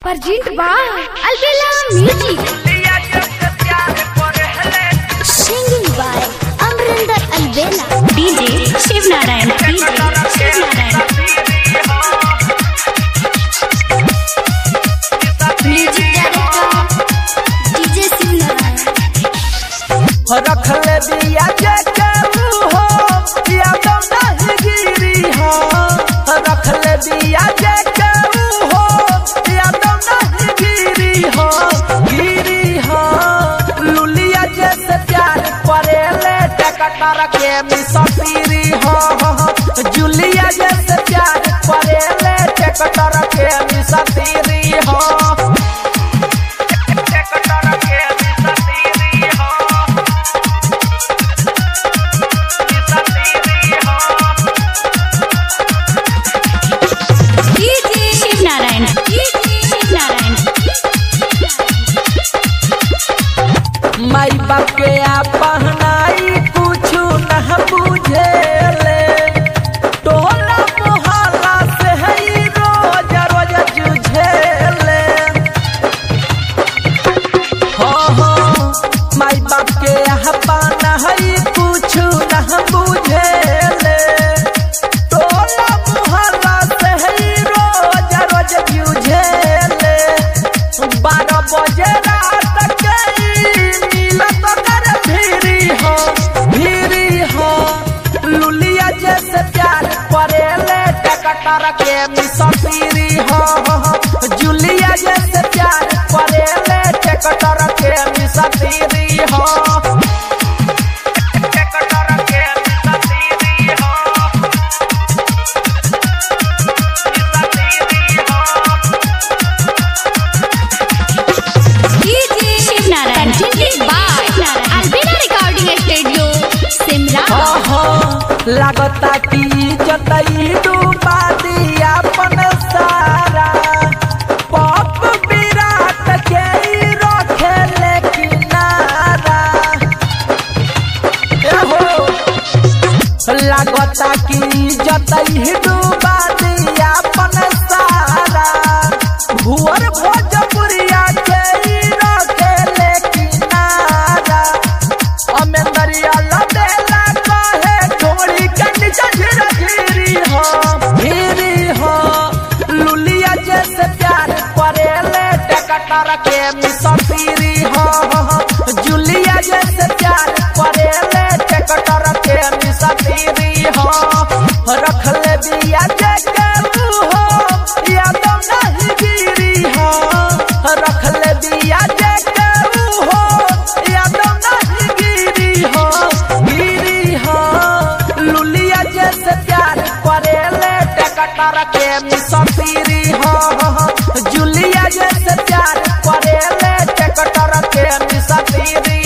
Presented by Albella Music. Singing by Amrinder Albella. DJ Shiv Narayan. Music director DJ Shiv Narayan. रख ले दिया जे केहू हो या तो नहीं गिरी हो। रख ले दिया जे केहू हो या तो नहीं गिरी हो। गिरी हो लुलिया जैसे प्यार परेले टकटर के मिसपीरी हो। जुलिया जैसे प्यार परेले टकटर के मिसपीरी हो। माई बाप के पहनाई कुछ न बुझेले। टोला मोहल्ला से है रोज रोज जुझेले। हो माई बाप के पहनाई कुछ न बुझेले। टोला मोहल्ला से है रोज रोज जुझेले। 12 बजे रात के लुलिया जैसे प्यार परेले टकटर के मिसपीरी हो। जुलिया जैसे प्यार परेले टकटर के मिसपीरी हो। टकटर के मिसपीरी हो। DJ Shiv Narayan. Presented by Albella Recording Studio, Simla. लागता की जतई डूबा दिया अपन सारा। पप विराट के रखे ले किनारा। लागता की जतई डूबा दिया अपन सारा। भुवर भोजपुरिया के रखे ले किनारा। अमेंदरिया लदेला लुलिया जैसे प्यार परेले टकटर के मिसपीरी हो। जुलिया जैसे प्यार परेले टकटर के मिसपीरी हो। रख ले दिया जे केहू हो या तो नहीं गिरी हो। रख ले दिया जे केहू हो या तो नहीं गिरी हो। गिरी हो लुलिया जैसे प्यार परेले टकटर के मिसपीरी हो। जुलिया जैसे प्यार परेले टकटर के मिसपीरी